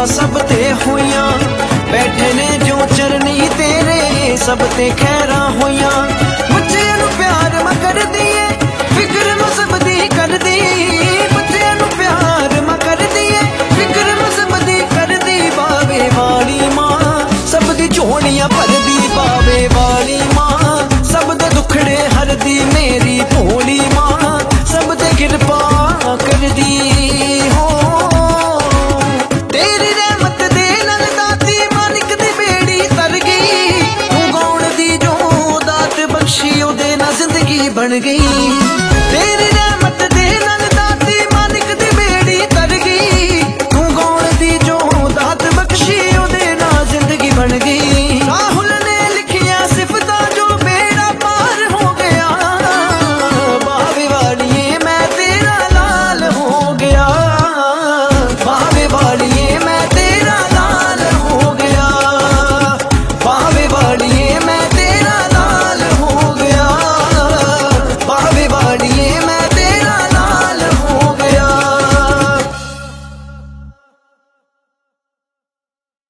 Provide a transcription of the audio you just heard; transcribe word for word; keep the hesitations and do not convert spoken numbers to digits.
सब ते होइया, बैठे ने जो चरनी तेरे सब ते खैरा होइया। बच्चे नू प्यार मैं कर दिए, फिक्र मैं सब दी कर दी। बच्चे नू प्यार मैं कर दिए, फिक्र मैं सब दी कर दी। बावे वाली मां सब दी झोलियां भर दी, बावे वाली मां सब दे दुखड़े हर दी। मेरी भोली मां सब ते कृपा कर दी हो। तेरी रहमत दे नाल दाती मालिक दी बेड़ी तर गई। तू गौण दी जो दात बख्शी ओदे नाल जिंदगी बन गई।